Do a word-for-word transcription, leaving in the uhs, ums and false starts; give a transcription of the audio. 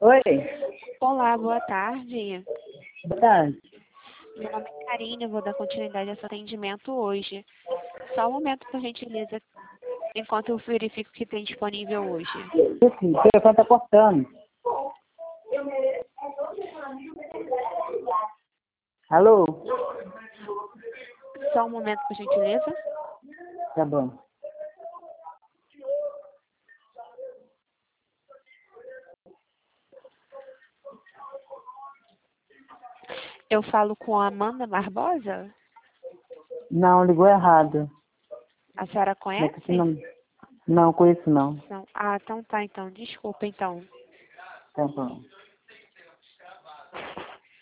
Oi, Olá, boa tarde. boa tarde. Meu nome é Karine, eu vou dar continuidade a seu atendimento hoje. Só um momento, por gentileza, enquanto eu verifico o que tem disponível hoje. Esse telefone tá cortando. Alô? Só um momento, por gentileza. Tá bom. Eu falo com a Amanda Barbosa? Não, ligou errado. A senhora Não, é que esse conhece? nome- não conheço não. Não. Ah, então tá, então. Desculpa, então. Tá bom.